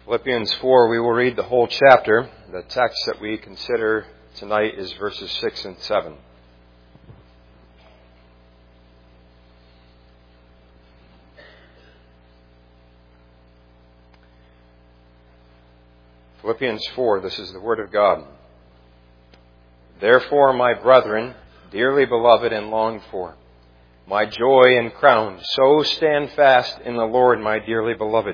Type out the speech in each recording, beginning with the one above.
Philippians 4, we will read the whole chapter. The text that we consider tonight is verses 6 and 7. Philippians 4, this is the Word of God. Therefore, my brethren, dearly beloved and longed for, my joy and crown, so stand fast in the Lord, my dearly beloved.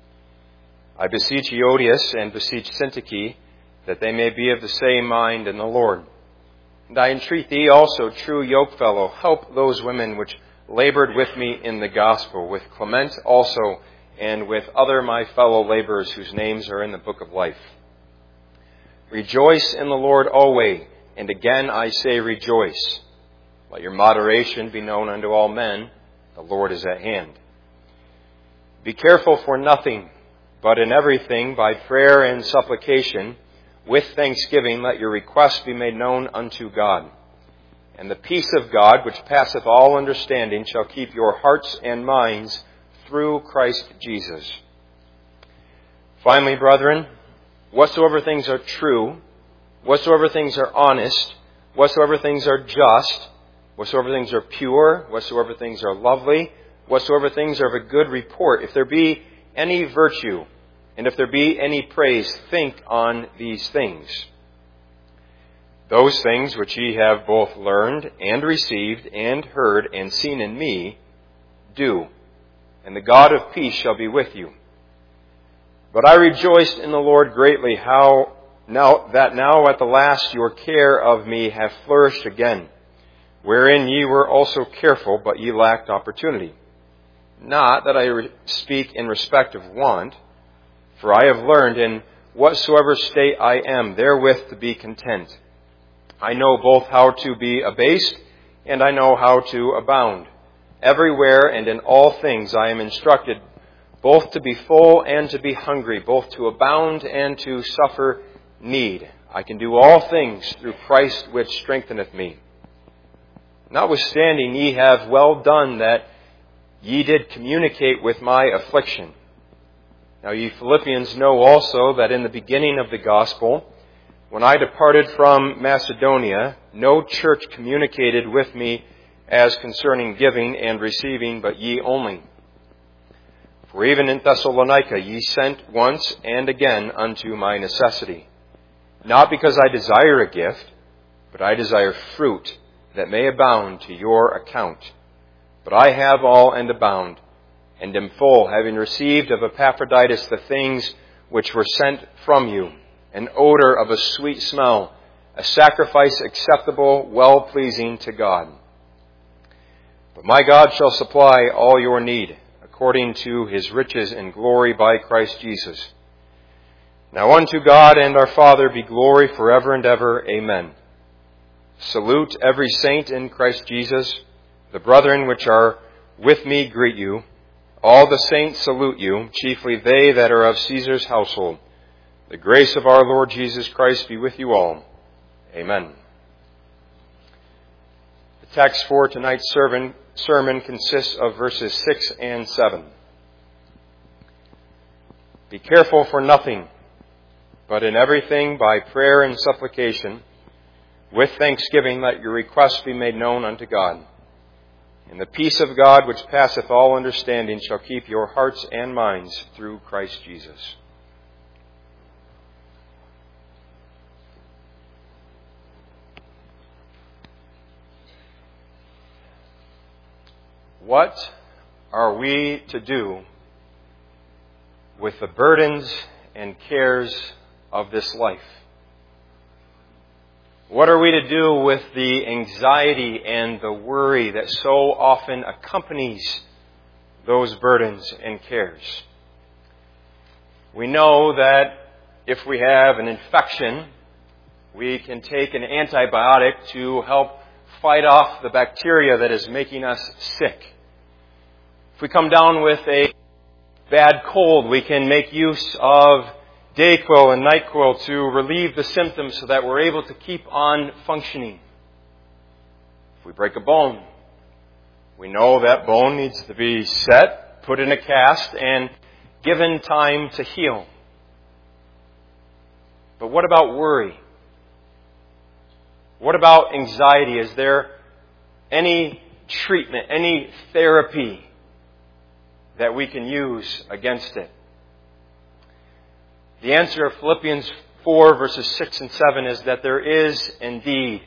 I beseech Euodias and beseech Syntyche, that they may be of the same mind in the Lord. And I entreat thee also, true yokefellow, help those women which labored with me in the gospel, with Clement also, and with other my fellow laborers whose names are in the book of life. Rejoice in the Lord always, and again I say rejoice. Let your moderation be known unto all men. The Lord is at hand. Be careful for nothing, but in everything, by prayer and supplication, with thanksgiving, let your requests be made known unto God. And the peace of God, which passeth all understanding, shall keep your hearts and minds through Christ Jesus. Finally, brethren, whatsoever things are true, whatsoever things are honest, whatsoever things are just, whatsoever things are pure, whatsoever things are lovely, whatsoever things are of a good report, if there be any virtue, and if there be any praise, think on these things. Those things which ye have both learned and received and heard and seen in me, do, and the God of peace shall be with you. But I rejoiced in the Lord greatly now at the last your care of me hath flourished again, wherein ye were also careful, but ye lacked opportunity. Not that I speak in respect of want, for I have learned in whatsoever state I am, therewith to be content. I know both how to be abased, and I know how to abound. Everywhere and in all things I am instructed, both to be full and to be hungry, both to abound and to suffer need. I can do all things through Christ which strengtheneth me. Notwithstanding, ye have well done that ye did communicate with my affliction. Now ye Philippians know also that in the beginning of the gospel, when I departed from Macedonia, no church communicated with me as concerning giving and receiving, but ye only. For even in Thessalonica ye sent once and again unto my necessity. Not because I desire a gift, but I desire fruit that may abound to your account. But I have all and abound, and am full, having received of Epaphroditus the things which were sent from you, an odor of a sweet smell, a sacrifice acceptable, well-pleasing to God. But my God shall supply all your need, according to his riches in glory by Christ Jesus. Now unto God and our Father be glory forever and ever. Amen. Salute every saint in Christ Jesus. The brethren which are with me greet you. All the saints salute you, chiefly they that are of Caesar's household. The grace of our Lord Jesus Christ be with you all. Amen. The text for tonight's sermon consists of verses 6 and 7. Be careful for nothing, but in everything by prayer and supplication, with thanksgiving let your requests be made known unto God. And the peace of God, which passeth all understanding, shall keep your hearts and minds through Christ Jesus. What are we to do with the burdens and cares of this life? What are we to do with the anxiety and the worry that so often accompanies those burdens and cares? We know that if we have an infection, we can take an antibiotic to help fight off the bacteria that is making us sick. If we come down with a bad cold, we can make use of Dayquil and NyQuil to relieve the symptoms so that we're able to keep on functioning. If we break a bone, we know that bone needs to be set, put in a cast, and given time to heal. But what about worry? What about anxiety? Is there any treatment, any therapy that we can use against it? The answer of Philippians 4 verses 6 and 7 is that there is indeed.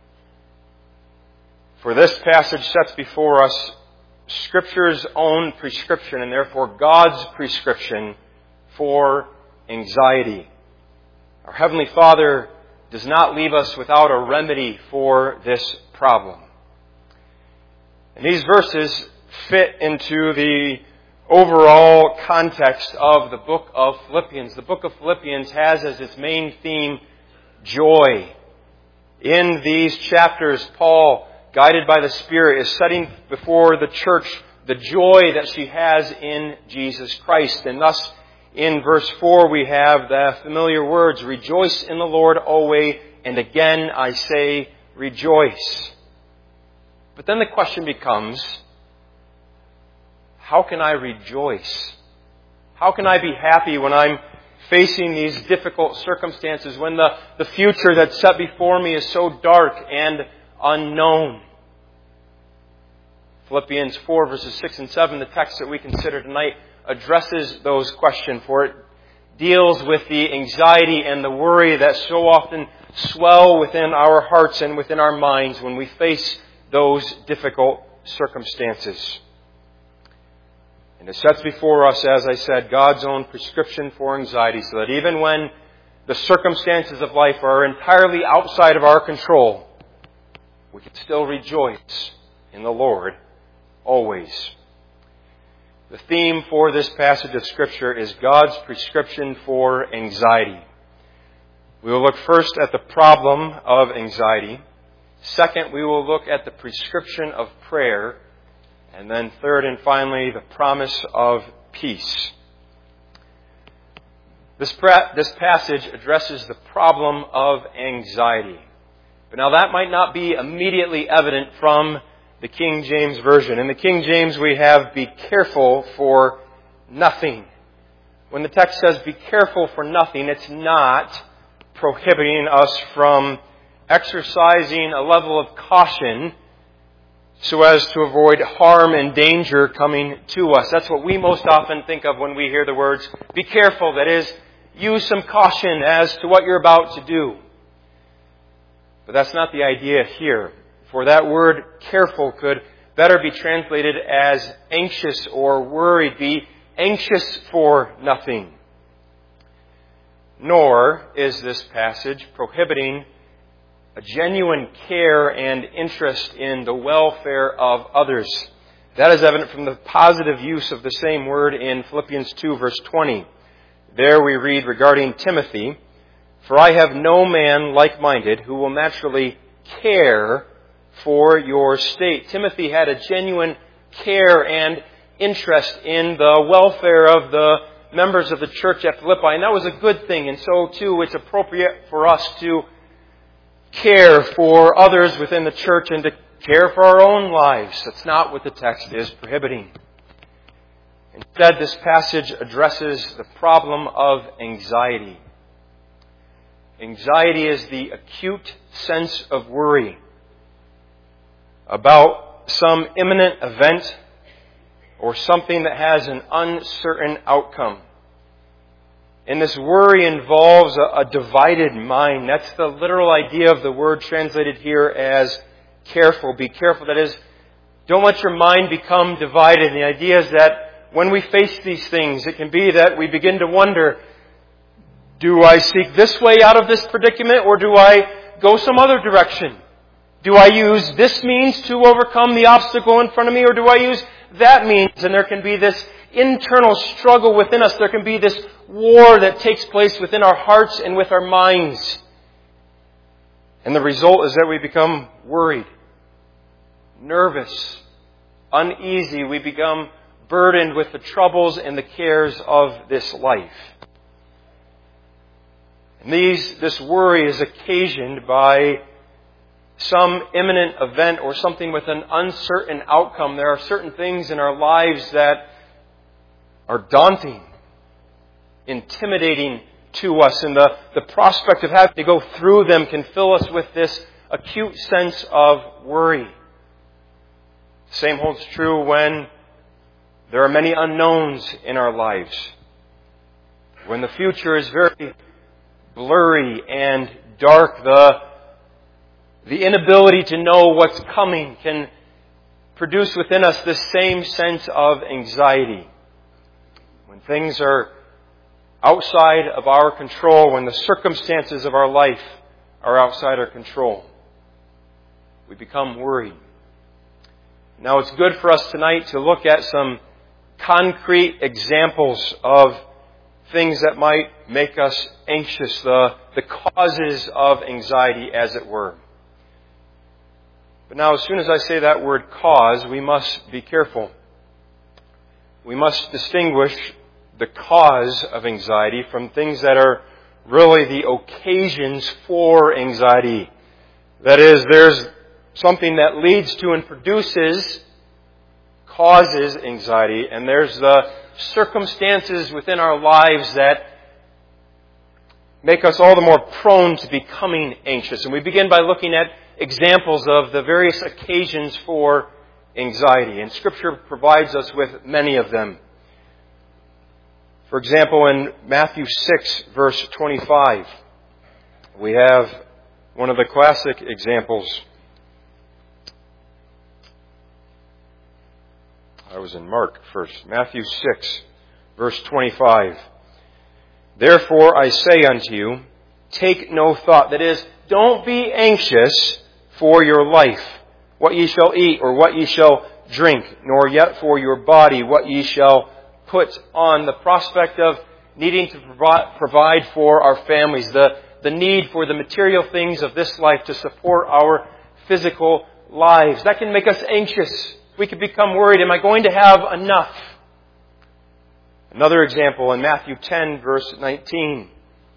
For this passage sets before us Scripture's own prescription, and therefore God's prescription for anxiety. Our Heavenly Father does not leave us without a remedy for this problem. And these verses fit into the overall context of the book of Philippians. The book of Philippians has as its main theme joy. In these chapters, Paul, guided by the Spirit, is setting before the church the joy that she has in Jesus Christ. And thus, in verse 4, we have the familiar words, "Rejoice in the Lord always, and again I say, rejoice." But then the question becomes, how can I rejoice? How can I be happy when I'm facing these difficult circumstances, when the future that's set before me is so dark and unknown? Philippians 4 verses 6 and 7, the text that we consider tonight, addresses those questions, for it deals with the anxiety and the worry that so often swell within our hearts and within our minds when we face those difficult circumstances. And it sets before us, as I said, God's own prescription for anxiety, so that even when the circumstances of life are entirely outside of our control, we can still rejoice in the Lord always. The theme for this passage of Scripture is God's prescription for anxiety. We will look first at the problem of anxiety. Second, we will look at the prescription of prayer. And then third and finally, the promise of peace. This passage addresses the problem of anxiety. But now that might not be immediately evident from the King James Version. In the King James we have, "Be careful for nothing." When the text says, "Be careful for nothing," it's not prohibiting us from exercising a level of caution so as to avoid harm and danger coming to us. That's what we most often think of when we hear the words, "Be careful." That is, use some caution as to what you're about to do. But that's not the idea here. For that word careful could better be translated as anxious or worried. Be anxious for nothing. Nor is this passage prohibiting a genuine care and interest in the welfare of others. That is evident from the positive use of the same word in Philippians 2 verse 20. There we read regarding Timothy, "For I have no man like-minded who will naturally care for your state." Timothy had a genuine care and interest in the welfare of the members of the church at Philippi, and that was a good thing. And so too, it's appropriate for us to care for others within the church and to care for our own lives. That's not what the text is prohibiting. Instead, this passage addresses the problem of anxiety. Anxiety is the acute sense of worry about some imminent event or something that has an uncertain outcome. And this worry involves a divided mind. That's the literal idea of the word translated here as careful. Be careful. That is, don't let your mind become divided. And the idea is that when we face these things, it can be that we begin to wonder, do I seek this way out of this predicament, or do I go some other direction? Do I use this means to overcome the obstacle in front of me, or do I use that means? And there can be this internal struggle within us. There can be this war that takes place within our hearts and with our minds. And the result is that we become worried, nervous, uneasy. We become burdened with the troubles and the cares of this life. And this worry is occasioned by some imminent event or something with an uncertain outcome. There are certain things in our lives that are daunting, intimidating to us, and the prospect of having to go through them can fill us with this acute sense of worry. The same holds true when there are many unknowns in our lives. When the future is very blurry and dark, the inability to know what's coming can produce within us this same sense of anxiety. When things are outside of our control, when the circumstances of our life are outside our control, we become worried. Now, it's good for us tonight to look at some concrete examples of things that might make us anxious, the causes of anxiety, as it were. But now, as soon as I say that word cause, we must be careful. We must distinguish the cause of anxiety from things that are really the occasions for anxiety. That is, there's something that leads to and causes anxiety, and there's the circumstances within our lives that make us all the more prone to becoming anxious. And we begin by looking at examples of the various occasions for anxiety. And Scripture provides us with many of them. For example, in Matthew 6, verse 25, we have one of the classic examples. I was in Mark first. Matthew 6, verse 25. Therefore I say unto you, take no thought. That is, don't be anxious for your life, what ye shall eat or what ye shall drink, nor yet for your body, what ye shall put on. The prospect of needing to provide for our families, the need for the material things of this life to support our physical lives. That can make us anxious. We can become worried. Am I going to have enough? Another example in Matthew 10, verse 19.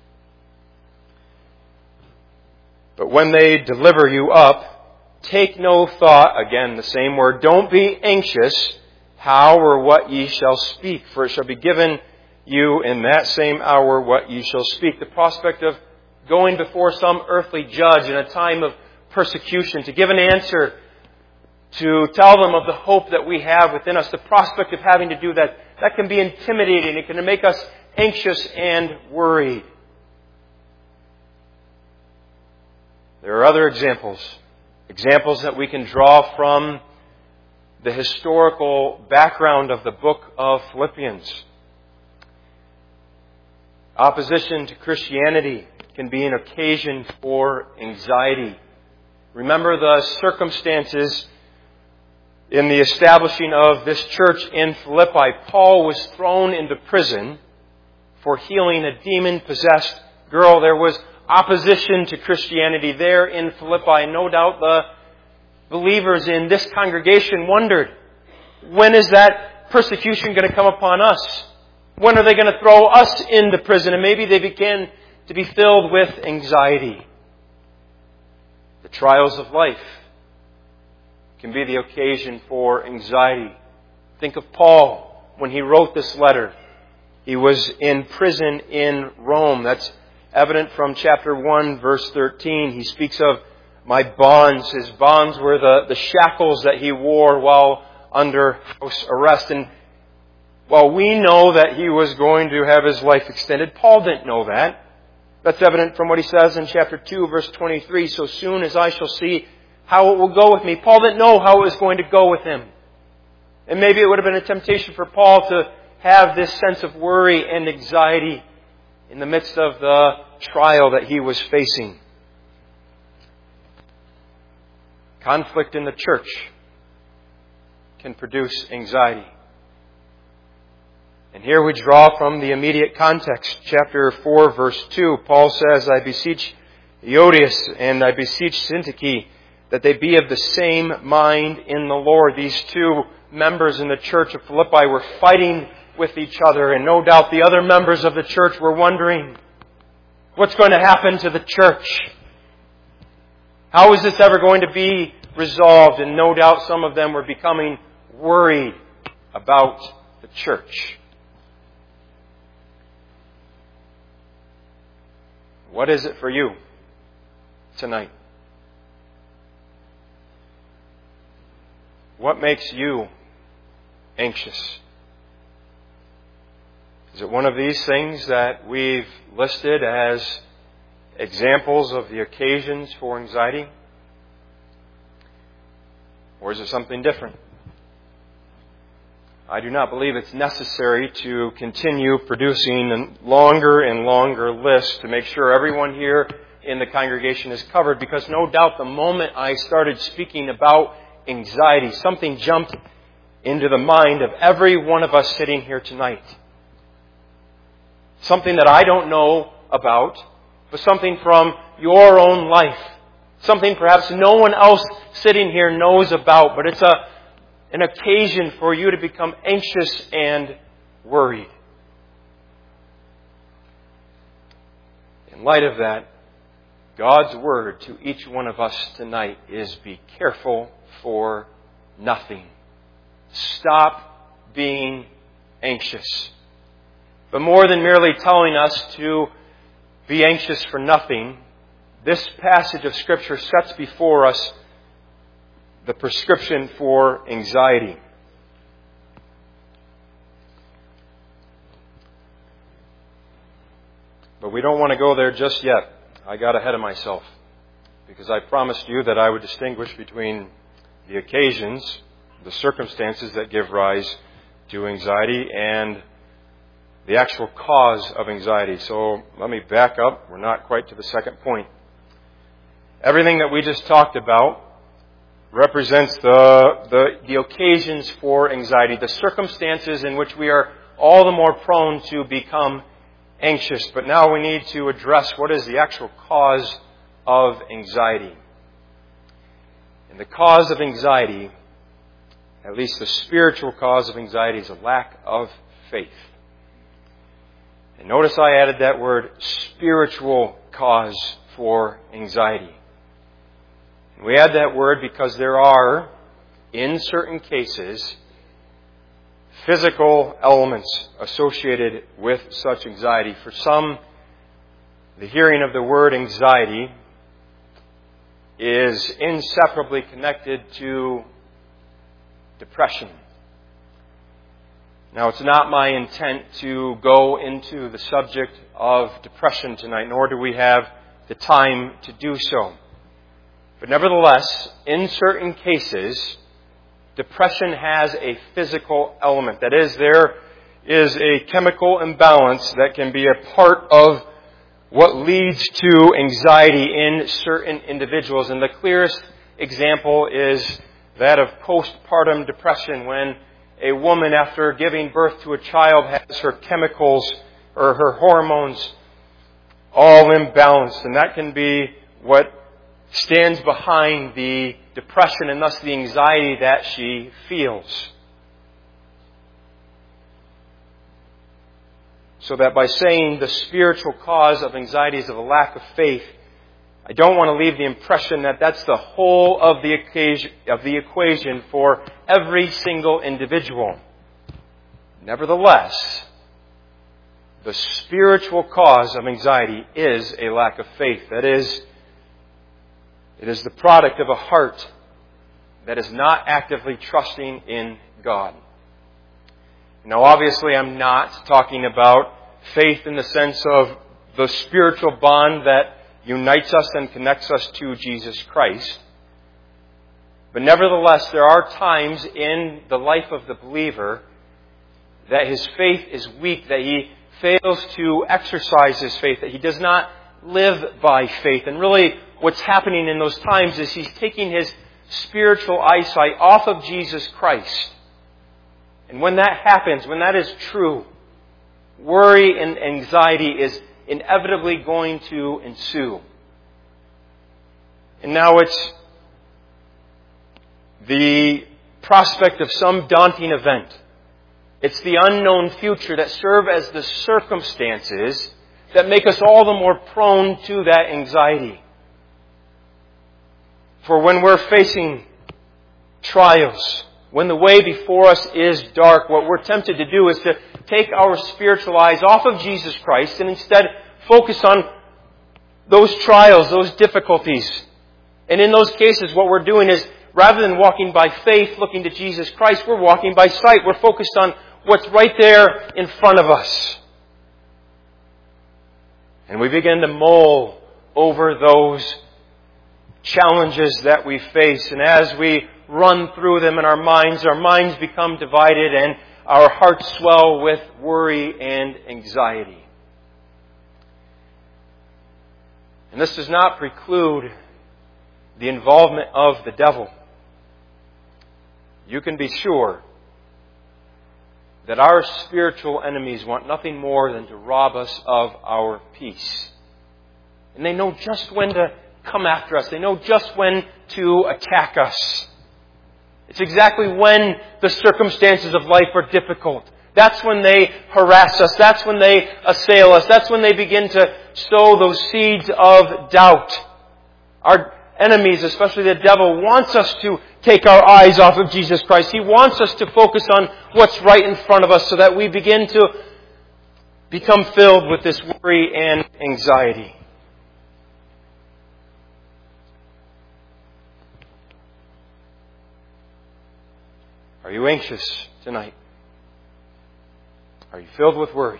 But when they deliver you up, take no thought, again the same word, don't be anxious how or what ye shall speak, for it shall be given you in that same hour what ye shall speak. The prospect of going before some earthly judge in a time of persecution, to give an answer, to tell them of the hope that we have within us, the prospect of having to do that, that can be intimidating. It can make us anxious and worried. There are other examples that we can draw from the historical background of the book of Philippians. Opposition to Christianity can be an occasion for anxiety. Remember the circumstances in the establishing of this church in Philippi. Paul was thrown into prison for healing a demon-possessed girl. There was opposition to Christianity there in Philippi. No doubt the believers in this congregation wondered, when is that persecution going to come upon us? When are they going to throw us into prison? And maybe they began to be filled with anxiety. The trials of life can be the occasion for anxiety. Think of Paul when he wrote this letter. He was in prison in Rome. That's evident from chapter 1, verse 13. He speaks of my bonds. His bonds were the shackles that he wore while under house arrest. And while we know that he was going to have his life extended, Paul didn't know that. That's evident from what he says in chapter 2, verse 23. So soon as I shall see how it will go with me. Paul didn't know how it was going to go with him. And maybe it would have been a temptation for Paul to have this sense of worry and anxiety in the midst of the trial that he was facing. Conflict in the church can produce anxiety. And here we draw from the immediate context. Chapter 4, verse 2, Paul says, I beseech Euodias and I beseech Syntyche that they be of the same mind in the Lord. These two members in the church of Philippi were fighting with each other, and no doubt the other members of the church were wondering, what's going to happen to the church? How is this ever going to be resolved? And no doubt some of them were becoming worried about the church. What is it for you tonight? What makes you anxious? Is it one of these things that we've listed as examples of the occasions for anxiety? Or is it something different? I do not believe it's necessary to continue producing a longer and longer list to make sure everyone here in the congregation is covered, because no doubt the moment I started speaking about anxiety, something jumped into the mind of every one of us sitting here tonight. Something that I don't know about, but something from your own life. Something perhaps no one else sitting here knows about, but it's an occasion for you to become anxious and worried. In light of that, God's word to each one of us tonight is be careful for nothing. Stop being anxious. But more than merely telling us to be anxious for nothing, this passage of Scripture sets before us the prescription for anxiety. But we don't want to go there just yet. I got ahead of myself, because I promised you that I would distinguish between the occasions, the circumstances that give rise to anxiety, and the actual cause of anxiety. So let me back up. We're not quite to the second point. Everything that we just talked about represents the occasions for anxiety, the circumstances in which we are all the more prone to become anxious. But now we need to address what is the actual cause of anxiety. And the cause of anxiety, at least the spiritual cause of anxiety, is a lack of faith. And notice I added that word, spiritual cause for anxiety. And we add that word because there are, in certain cases, physical elements associated with such anxiety. For some, the hearing of the word anxiety is inseparably connected to depression. Now, it's not my intent to go into the subject of depression tonight, nor do we have the time to do so. But nevertheless, in certain cases, depression has a physical element. That is, there is a chemical imbalance that can be a part of what leads to anxiety in certain individuals. And the clearest example is that of postpartum depression, when a woman, after giving birth to a child, has her chemicals or her hormones all imbalanced. And that can be what stands behind the depression and thus the anxiety that she feels. So that by saying the spiritual cause of anxiety is of a lack of faith, I don't want to leave the impression that that's the whole of the equation for every single individual. Nevertheless, the spiritual cause of anxiety is a lack of faith. That is, it is the product of a heart that is not actively trusting in God. Now, obviously, I'm not talking about faith in the sense of the spiritual bond that unites us and connects us to Jesus Christ. But nevertheless, there are times in the life of the believer that his faith is weak, that he fails to exercise his faith, that he does not live by faith. And really, what's happening in those times is he's taking his spiritual eyesight off of Jesus Christ. And when that happens, when that is true, worry and anxiety is inevitably going to ensue. And now it's the prospect of some daunting event. It's the unknown future that serve as the circumstances that make us all the more prone to that anxiety. For when we're facing trials, when the way before us is dark, what we're tempted to do is to take our spiritual eyes off of Jesus Christ and instead focus on those trials, those difficulties. And in those cases, what we're doing is, rather than walking by faith, looking to Jesus Christ, we're walking by sight. We're focused on what's right there in front of us. And we begin to mull over those challenges that we face. And as we run through them in our minds become divided and our hearts swell with worry and anxiety. And this does not preclude the involvement of the devil. You can be sure that our spiritual enemies want nothing more than to rob us of our peace. And they know just when to come after us. They know just when to attack us. It's exactly when the circumstances of life are difficult. That's when they harass us. That's when they assail us. That's when they begin to sow those seeds of doubt. Our enemies, especially the devil, wants us to take our eyes off of Jesus Christ. He wants us to focus on what's right in front of us so that we begin to become filled with this worry and anxiety. Are you anxious tonight? Are you filled with worry?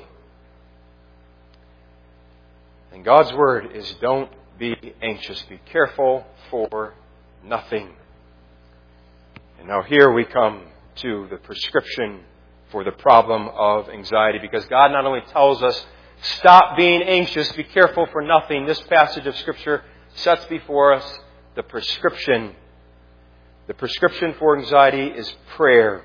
And God's word is, don't be anxious. Be careful for nothing. And now here we come to the prescription for the problem of anxiety. Because God not only tells us, stop being anxious, be careful for nothing. This passage of Scripture sets before us the prescription. The prescription for anxiety is prayer.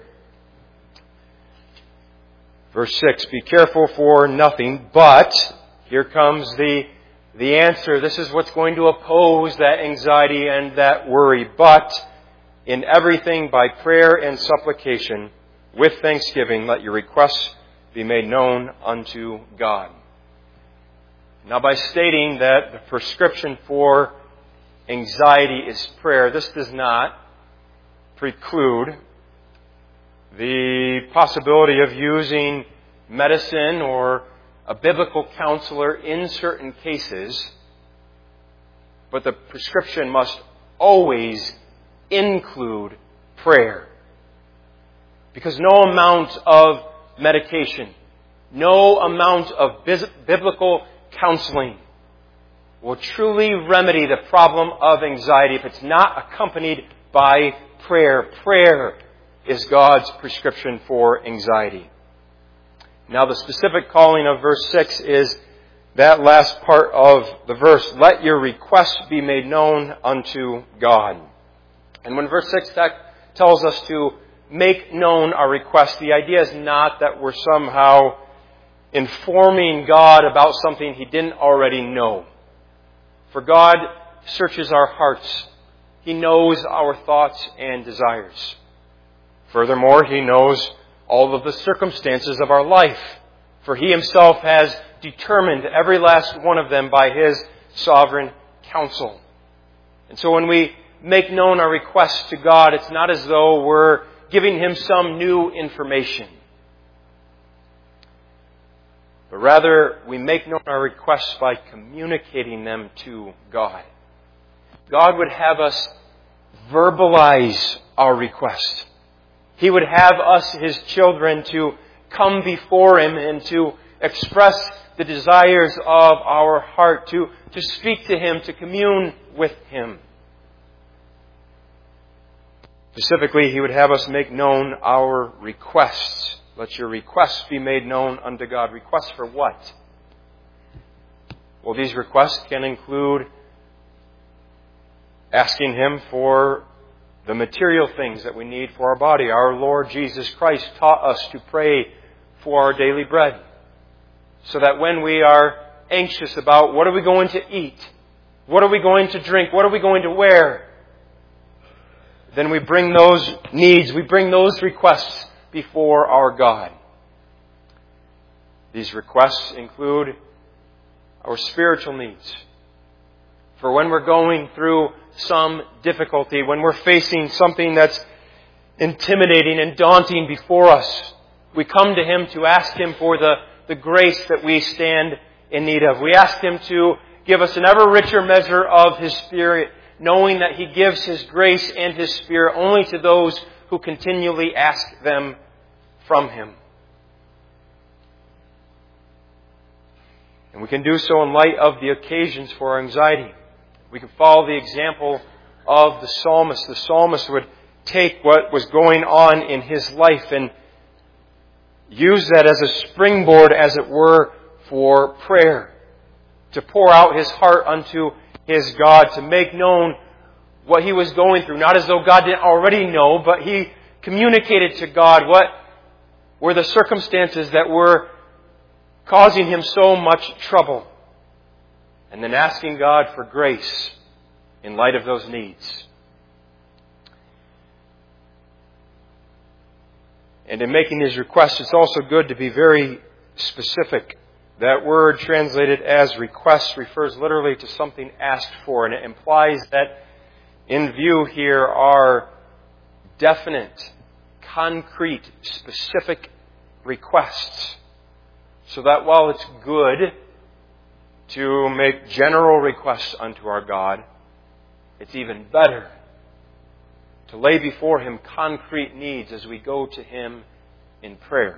Verse 6, be careful for nothing, but, here comes the answer. This is what's going to oppose that anxiety and that worry. But, in everything by prayer and supplication, with thanksgiving, let your requests be made known unto God. Now, by stating that the prescription for anxiety is prayer, this does not preclude the possibility of using medicine or a biblical counselor in certain cases, but the prescription must always include prayer. Because no amount of medication, no amount of biblical counseling will truly remedy the problem of anxiety if it's not accompanied by prayer. Prayer is God's prescription for anxiety. Now, the specific calling of verse 6 is that last part of the verse. Let your requests be made known unto God. And when verse 6 tells us to make known our requests, the idea is not that we're somehow informing God about something He didn't already know. For God searches our hearts. He knows our thoughts and desires. Furthermore, He knows all of the circumstances of our life, for He Himself has determined every last one of them by His sovereign counsel. And so when we make known our requests to God, it's not as though we're giving Him some new information. But rather, we make known our requests by communicating them to God. God would have us verbalize our request. He would have us, His children, to come before Him and to express the desires of our heart, to speak to Him, to commune with Him. Specifically, He would have us make known our requests. Let your requests be made known unto God. Requests for what? Well, these requests can include asking Him for the material things that we need for our body. Our Lord Jesus Christ taught us to pray for our daily bread, so that when we are anxious about what are we going to eat, what are we going to drink, what are we going to wear, then we bring those needs, we bring those requests before our God. These requests include our spiritual needs. For when we're going through some difficulty, when we're facing something that's intimidating and daunting before us, we come to Him to ask Him for the grace that we stand in need of. We ask Him to give us an ever richer measure of His Spirit, knowing that He gives His grace and His Spirit only to those who continually ask them from Him. And we can do so in light of the occasions for our anxiety. We can follow the example of the psalmist. The psalmist would take what was going on in his life and use that as a springboard, as it were, for prayer. To pour out his heart unto his God, to make known what he was going through. Not as though God didn't already know, but he communicated to God what were the circumstances that were causing him so much trouble. And then asking God for grace in light of those needs. And in making his request, it's also good to be very specific. That word translated as request refers literally to something asked for, and it implies that in view here are definite, concrete, specific requests. So that while it's good to make general requests unto our God, it's even better to lay before Him concrete needs as we go to Him in prayer.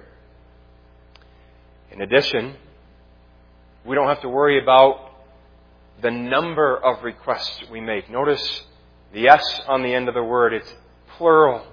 In addition, we don't have to worry about the number of requests we make. Notice the S on the end of the word. It's plural.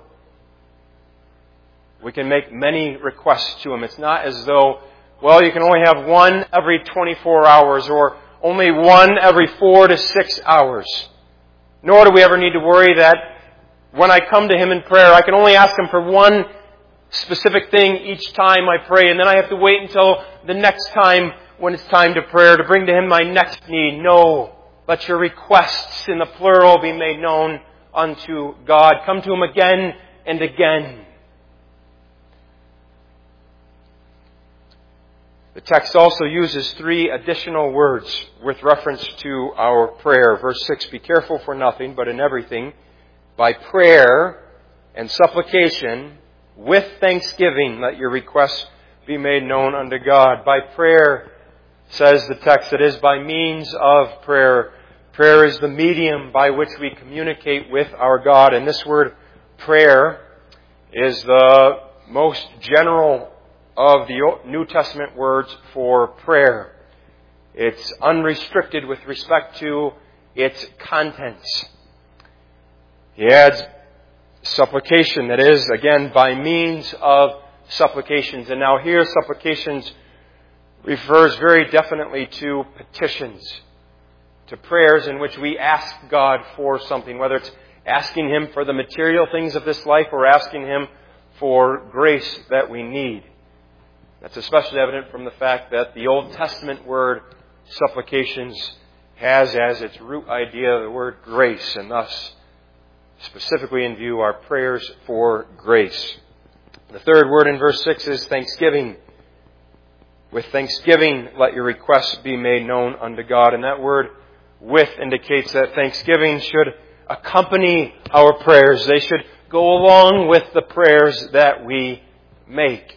We can make many requests to Him. It's not as though, well, you can only have one every 24 hours or only one every 4 to 6 hours. Nor do we ever need to worry that when I come to Him in prayer, I can only ask Him for one specific thing each time I pray, and then I have to wait until the next time when it's time to prayer to bring to Him my next need. No. Let your requests in the plural be made known unto God. Come to Him again and again. The text also uses 3 additional words with reference to our prayer. Verse 6, be careful for nothing, but in everything, by prayer and supplication, with thanksgiving, let your requests be made known unto God. By prayer, says the text, it is by means of prayer. Prayer is the medium by which we communicate with our God. And this word prayer is the most general of the New Testament words for prayer. It's unrestricted with respect to its contents. He adds supplication, that is, again, by means of supplications. And now here, supplications refers very definitely to petitions, to prayers in which we ask God for something, whether it's asking Him for the material things of this life or asking Him for grace that we need. That's especially evident from the fact that the Old Testament word supplications has as its root idea the word grace, and thus specifically in view our prayers for grace. The third word in verse 6 is thanksgiving. With thanksgiving, let your requests be made known unto God. And that word with indicates that thanksgiving should accompany our prayers. They should go along with the prayers that we make.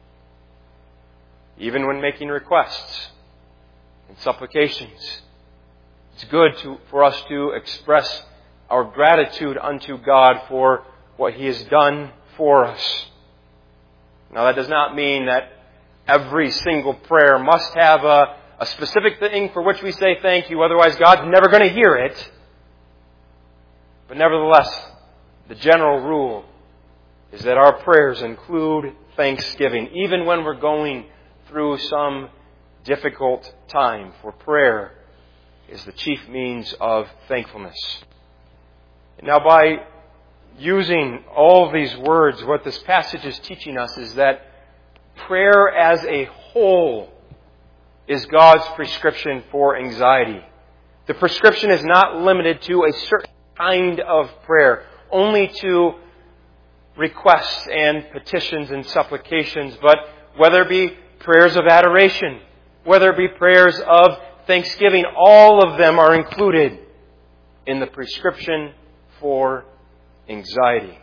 Even when making requests and supplications, it's good for us to express our gratitude unto God for what He has done for us. Now, that does not mean that every single prayer must have a specific thing for which we say thank you, otherwise God's never going to hear it. But nevertheless, the general rule is that our prayers include thanksgiving, even when we're going through some difficult time, for prayer is the chief means of thankfulness. Now, by using all of these words, what this passage is teaching us is that prayer as a whole is God's prescription for anxiety. The prescription is not limited to a certain kind of prayer, only to requests and petitions and supplications, but whether it be prayers of adoration, whether it be prayers of thanksgiving, all of them are included in the prescription for anxiety.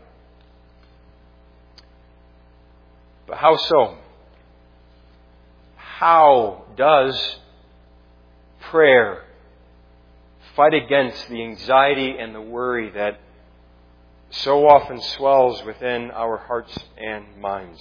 But how so? How does prayer fight against the anxiety and the worry that so often swells within our hearts and minds.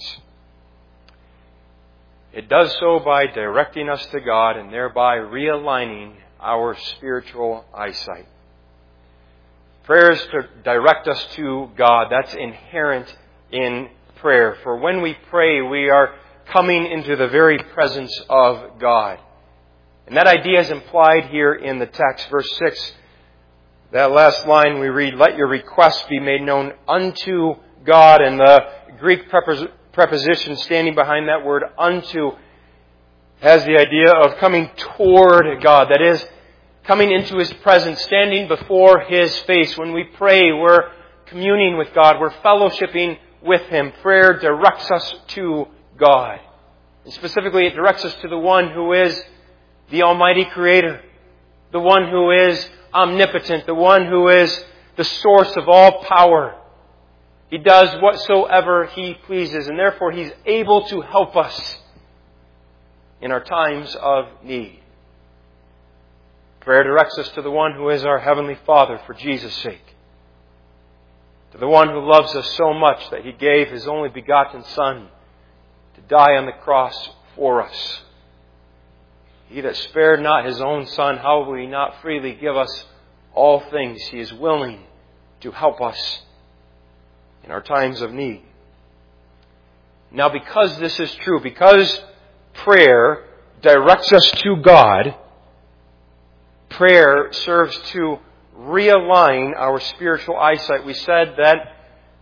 It does so by directing us to God and thereby realigning our spiritual eyesight. Prayer is to direct us to God. That's inherent in prayer. For when we pray, we are coming into the very presence of God. And that idea is implied here in the text. Verse 6, that last line we read, "Let your requests be made known unto God." And the Greek preposition standing behind that word "unto" has the idea of coming toward God. That is, coming into His presence, standing before His face. When we pray, we're communing with God. We're fellowshipping with Him. Prayer directs us to God. And specifically, it directs us to the one who is the Almighty Creator, the one who is omnipotent, the one who is the source of all power. He does whatsoever He pleases, and therefore He's able to help us in our times of need. Prayer directs us to the one who is our Heavenly Father for Jesus' sake, to the one who loves us so much that He gave His only begotten Son to die on the cross for us. He that spared not His own Son, how will He not freely give us all things? He is willing to help us in our times of need. Now, because this is true, because prayer directs us to God, prayer serves to realign our spiritual eyesight. We said that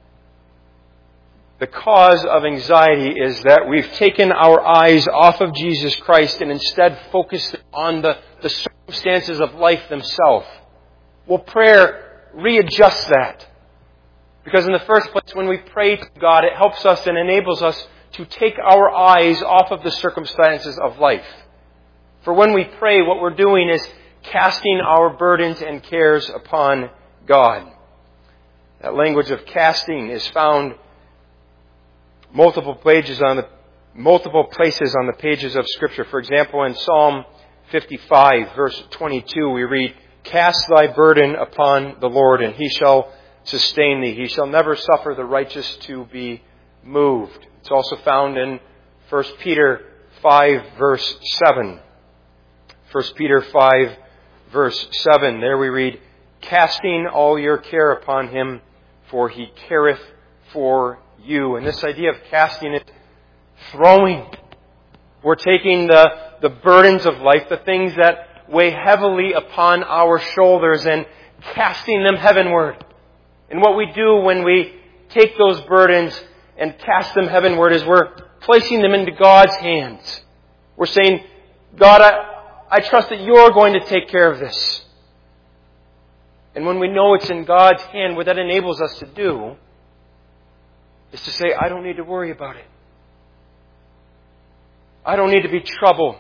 the cause of anxiety is that we've taken our eyes off of Jesus Christ and instead focused on the circumstances of life themselves. Well, prayer readjusts that. Because in the first place, when we pray to God, it helps us and enables us to take our eyes off of the circumstances of life. For when we pray, what we're doing is casting our burdens and cares upon God. That language of casting is found multiple places on the pages of Scripture. For example, in Psalm 55, verse 22, we read, "Cast thy burden upon the Lord, and He shall sustain thee. He shall never suffer the righteous to be moved." It's also found in 1 Peter 5, verse 7. 1 Peter 5, verse 7. There we read, "Casting all your care upon Him, for He careth for you." And this idea of casting is throwing. We're taking the burdens of life, the things that weigh heavily upon our shoulders, and casting them heavenward. And what we do when we take those burdens and cast them heavenward is we're placing them into God's hands. We're saying, "God, I trust that You're going to take care of this." And when we know it's in God's hand, what that enables us to do is to say, "I don't need to worry about it. I don't need to be troubled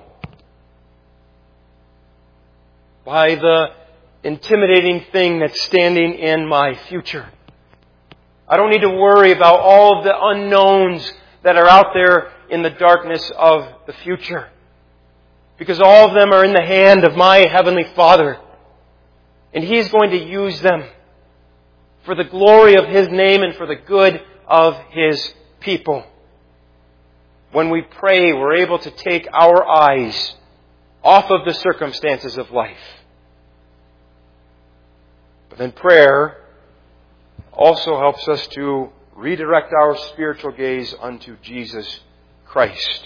by the intimidating thing that's standing in my future. I don't need to worry about all of the unknowns that are out there in the darkness of the future. Because all of them are in the hand of my Heavenly Father. And He's going to use them for the glory of His name and for the good of His people." When we pray, we're able to take our eyes off of the circumstances of life. But then prayer also helps us to redirect our spiritual gaze unto Jesus Christ.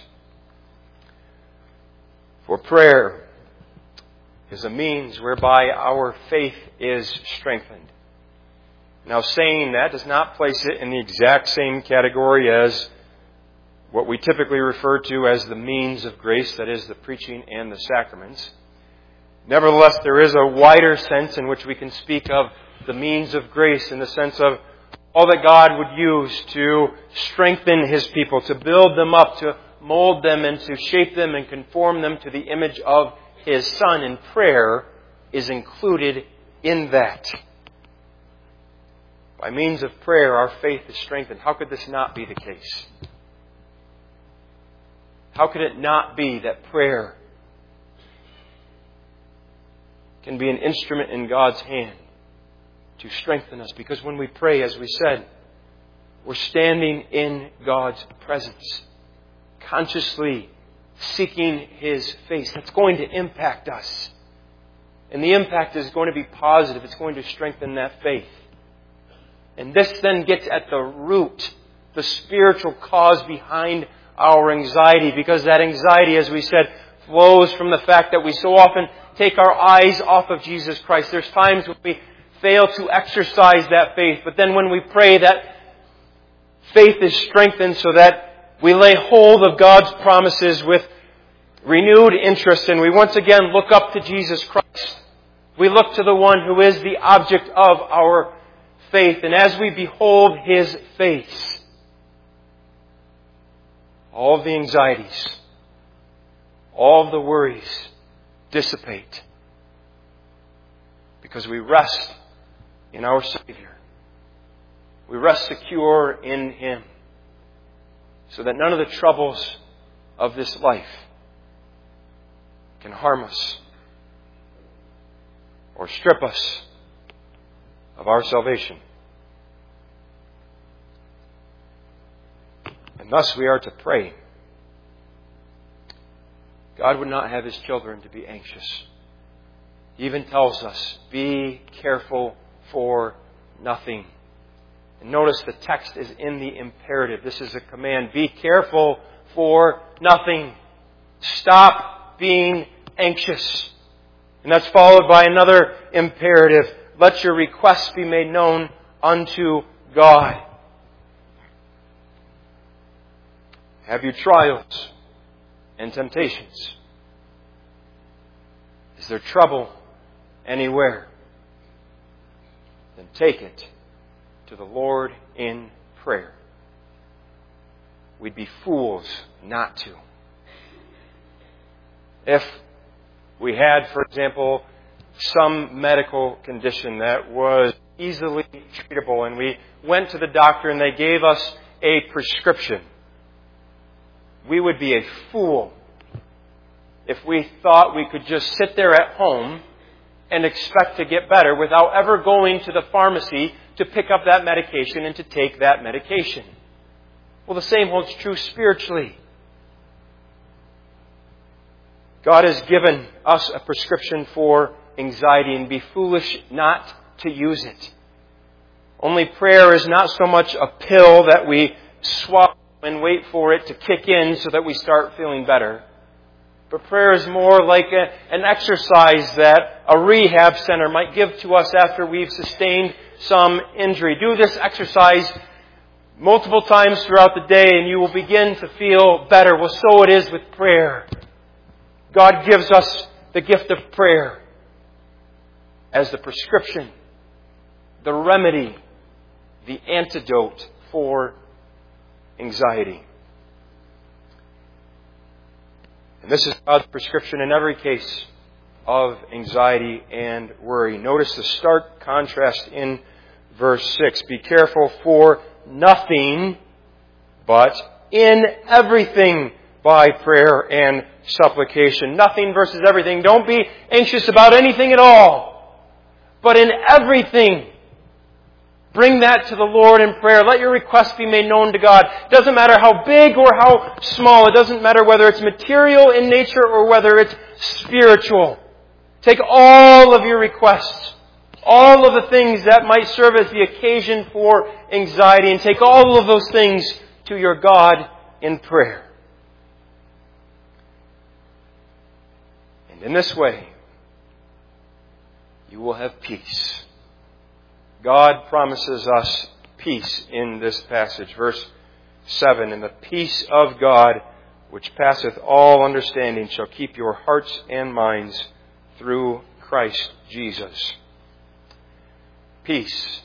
For prayer is a means whereby our faith is strengthened. Now, saying that does not place it in the exact same category as what we typically refer to as the means of grace, that is, the preaching and the sacraments. Nevertheless, there is a wider sense in which we can speak of the means of grace in the sense of all that God would use to strengthen His people, to build them up, to mold them and to shape them and conform them to the image of His Son. And prayer is included in that. By means of prayer, our faith is strengthened. How could this not be the case? How could it not be that prayer can be an instrument in God's hand to strengthen us. Because when we pray, as we said, we're standing in God's presence, consciously seeking His face. That's going to impact us. And the impact is going to be positive. It's going to strengthen that faith. And this then gets at the root, the spiritual cause behind our anxiety. Because that anxiety, as we said, flows from the fact that we so often take our eyes off of Jesus Christ. There's times when we fail to exercise that faith. But then when we pray, that faith is strengthened so that we lay hold of God's promises with renewed interest. And we once again look up to Jesus Christ. We look to the one who is the object of our faith. And as we behold His face, all of the anxieties, all of the worries dissipate. Because we rest in our Savior. We rest secure in Him. So that none of the troubles of this life can harm us or strip us of our salvation. And thus we are to pray. God would not have His children to be anxious. He even tells us, be careful for nothing. And notice the text is in the imperative. This is a command. Be careful for nothing. Stop being anxious. And that's followed by another imperative. Let your requests be made known unto God. Have you trials and temptations? Is there trouble anywhere? Then take it to the Lord in prayer. We'd be fools not to. If we had, for example, some medical condition that was easily treatable and we went to the doctor and they gave us a prescription, we would be a fool if we thought we could just sit there at home and expect to get better without ever going to the pharmacy to pick up that medication and to take that medication. Well, the same holds true spiritually. God has given us a prescription for anxiety, and be foolish not to use it. Only prayer is not so much a pill that we swallow and wait for it to kick in so that we start feeling better. But prayer is more like an exercise that a rehab center might give to us after we've sustained some injury. Do this exercise multiple times throughout the day and you will begin to feel better. Well, so it is with prayer. God gives us the gift of prayer as the prescription, the remedy, the antidote for anxiety. And this is God's prescription in every case of anxiety and worry. Notice the stark contrast in verse 6. Be careful for nothing, but in everything by prayer and supplication. Nothing versus everything. Don't be anxious about anything at all, but in everything, bring that to the Lord in prayer. Let your requests be made known to God. It doesn't matter how big or how small. It doesn't matter whether it's material in nature or whether it's spiritual. Take all of your requests, all of the things that might serve as the occasion for anxiety, and take all of those things to your God in prayer. And in this way, you will have peace. God promises us peace in this passage. Verse 7, and the peace of God, which passeth all understanding, shall keep your hearts and minds through Christ Jesus. Peace.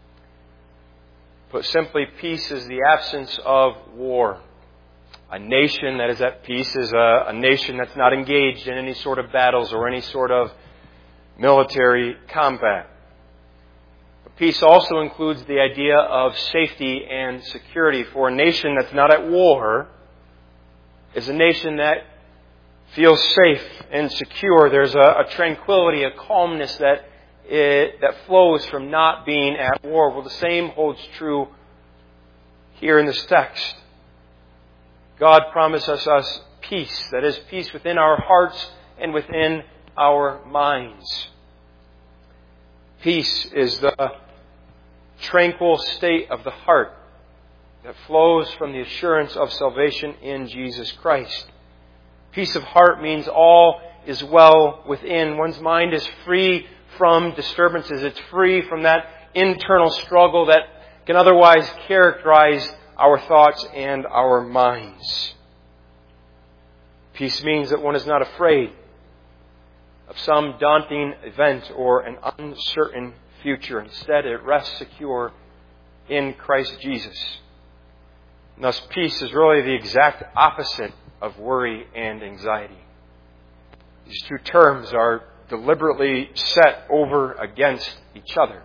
Put simply, peace is the absence of war. A nation that is at peace is a nation that's not engaged in any sort of battles or any sort of military combat. Peace also includes the idea of safety and security. For a nation that's not at war is a nation that feels safe and secure. There's a tranquility, a calmness that flows from not being at war. Well, the same holds true here in this text. God promises us peace, that is, peace within our hearts and within our minds. Peace is the tranquil state of the heart that flows from the assurance of salvation in Jesus Christ. Peace of heart means all is well within. One's mind is free from disturbances. It's free from that internal struggle that can otherwise characterize our thoughts and our minds. Peace means that one is not afraid of some daunting event or an uncertain future. Instead, it rests secure in Christ Jesus. And thus, peace is really the exact opposite of worry and anxiety. These two terms are deliberately set over against each other.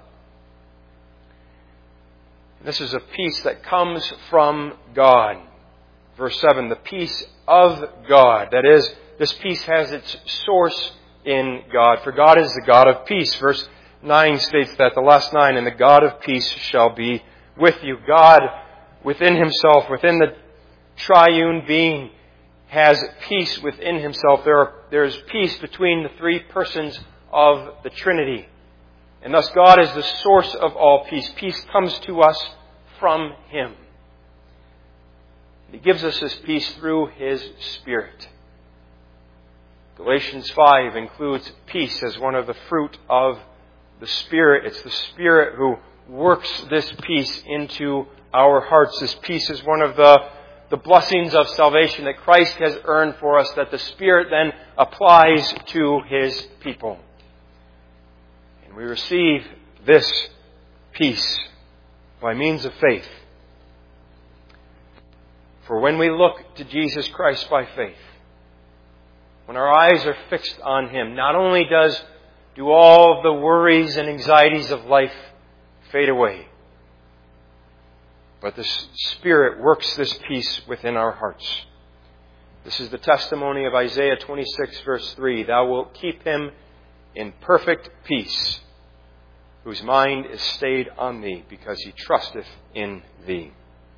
This is a peace that comes from God. Verse 7, the peace of God. That is, this peace has its source in God. For God is the God of peace. Verse 9 states that, the last 9, and the God of peace shall be with you. God within Himself, within the triune being, has peace within Himself. There is peace between the three persons of the Trinity. And thus God is the source of all peace. Peace comes to us from Him. He gives us His peace through His Spirit. Galatians 5 includes peace as one of the fruit of the Spirit. It's the Spirit who works this peace into our hearts. This peace is one of the blessings of salvation that Christ has earned for us, that the Spirit then applies to His people. And we receive this peace by means of faith. For when we look to Jesus Christ by faith, when our eyes are fixed on Him, not only do all of the worries and anxieties of life fade away, but the Spirit works this peace within our hearts. This is the testimony of Isaiah 26, verse 3. Thou wilt keep him in perfect peace, whose mind is stayed on Thee, because he trusteth in Thee.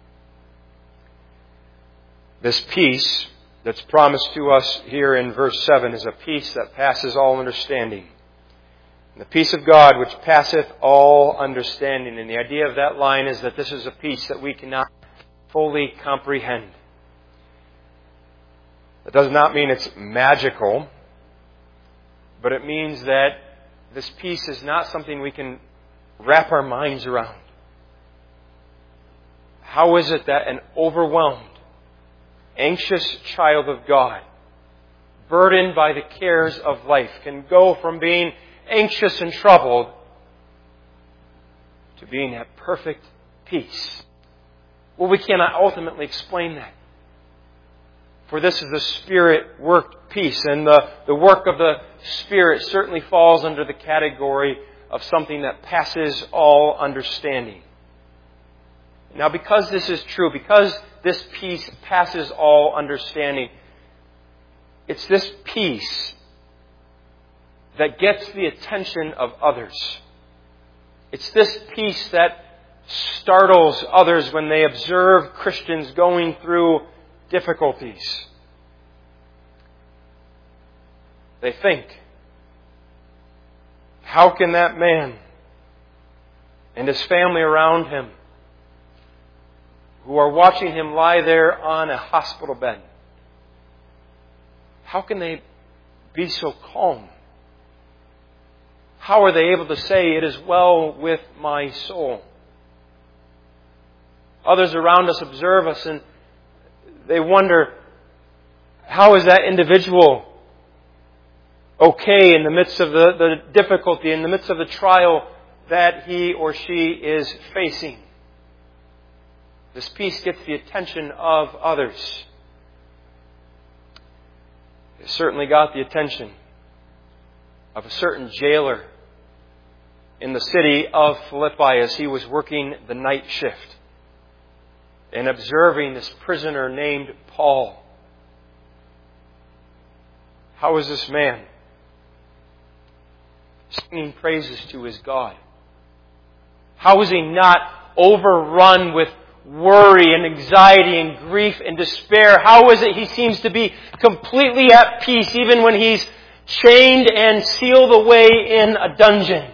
This peace that's promised to us here in verse 7 is a peace that passes all understanding. And the peace of God which passeth all understanding. And the idea of that line is that this is a peace that we cannot fully comprehend. That does not mean it's magical, but it means that this peace is not something we can wrap our minds around. How is it that an overwhelmed, anxious child of God, burdened by the cares of life, can go from being anxious and troubled to being at perfect peace? Well, we cannot ultimately explain that. For this is the Spirit-worked peace. And the work of the Spirit certainly falls under the category of something that passes all understanding. Now, because this is true, because this peace passes all understanding, it's this peace that gets the attention of others. It's this peace that startles others when they observe Christians going through difficulties. They think, how can that man and his family around him, who are watching him lie there on a hospital bed, how can they be so calm? How are they able to say, it is well with my soul? Others around us observe us and they wonder, how is that individual okay in the midst of the difficulty, in the midst of the trial that he or she is facing? This peace gets the attention of others. It certainly got the attention of a certain jailer in the city of Philippi as he was working the night shift and observing this prisoner named Paul. How is this man singing praises to his God? How is he not overrun with worry and anxiety and grief and despair? How is it he seems to be completely at peace even when he's chained and sealed away in a dungeon?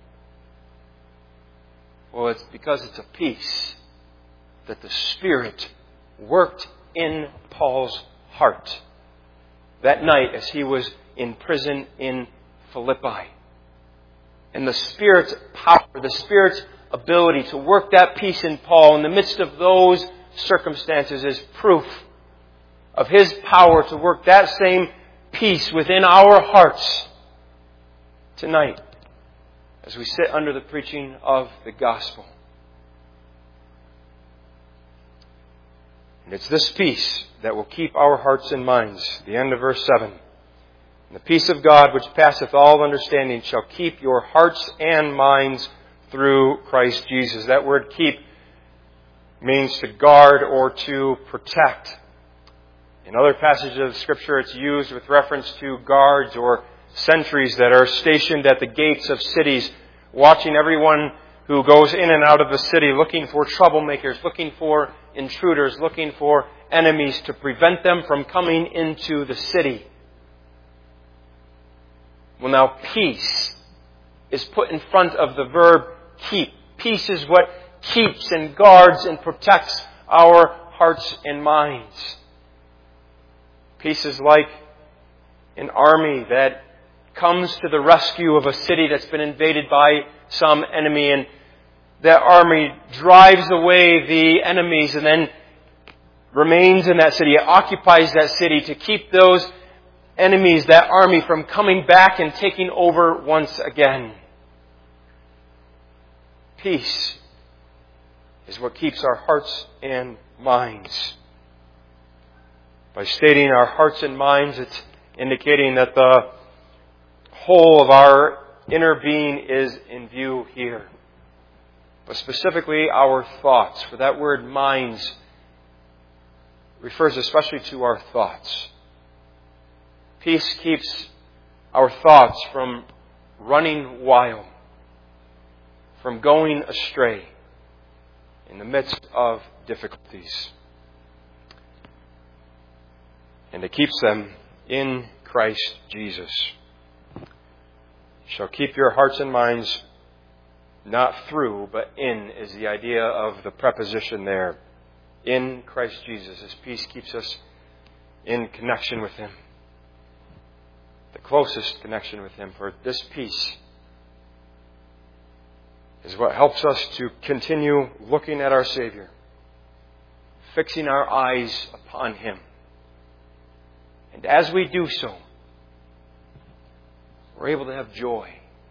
Well, it's because it's a peace that the Spirit worked in Paul's heart that night as he was in prison in Philippi. And the Spirit's power, the Spirit's ability to work that peace in Paul in the midst of those circumstances is proof of His power to work that same peace within our hearts tonight as we sit under the preaching of the gospel. And it's this peace that will keep our hearts and minds. The end of verse 7. And the peace of God, which passeth all understanding, shall keep your hearts and minds through Christ Jesus. That word keep means to guard or to protect. In other passages of Scripture, it's used with reference to guards or sentries that are stationed at the gates of cities, watching everyone who goes in and out of the city, looking for troublemakers, looking for intruders, looking for enemies to prevent them from coming into the city. Well, now peace is put in front of the verb keep. Peace is what keeps and guards and protects our hearts and minds. Peace is like an army that comes to the rescue of a city that's been invaded by some enemy, and that army drives away the enemies and then remains in that city. It occupies that city to keep those enemies, that army, from coming back and taking over once again. Peace is what keeps our hearts and minds. By stating our hearts and minds, it's indicating that the whole of our inner being is in view here. But specifically our thoughts. For that word minds refers especially to our thoughts. Peace keeps our thoughts from running wild, from going astray in the midst of difficulties. And it keeps them in Christ Jesus. Shall keep your hearts and minds not through, but in is the idea of the preposition there. In Christ Jesus. His peace keeps us in connection with Him. The closest connection with Him. For this peace is what helps us to continue looking at our Savior, fixing our eyes upon Him. And as we do so, we're able to have joy.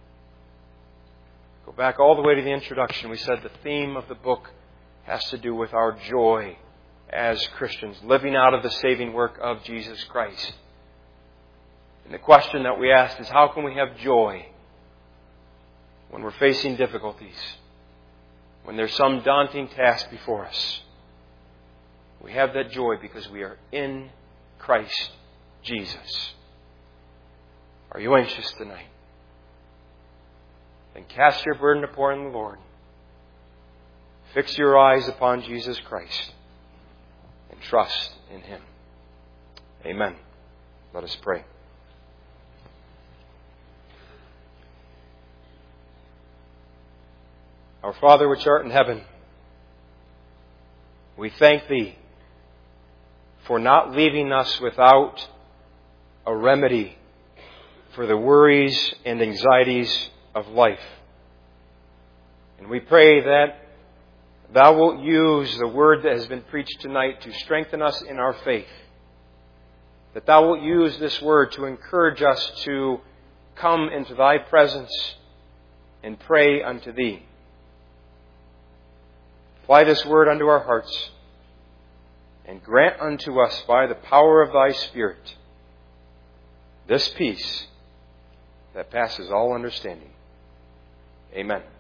Go back all the way to the introduction. We said the theme of the book has to do with our joy as Christians, living out of the saving work of Jesus Christ. And the question that we asked is, how can we have joy when we're facing difficulties, when there's some daunting task before us? We have that joy because we are in Christ Jesus. Are you anxious tonight? Then cast your burden upon the Lord. Fix your eyes upon Jesus Christ and trust in Him. Amen. Let us pray. Our Father which art in heaven, we thank Thee for not leaving us without a remedy for the worries and anxieties of life. And we pray that Thou wilt use the word that has been preached tonight to strengthen us in our faith. That Thou wilt use this word to encourage us to come into Thy presence and pray unto Thee. Apply this word unto our hearts and grant unto us by the power of Thy Spirit this peace that passes all understanding. Amen.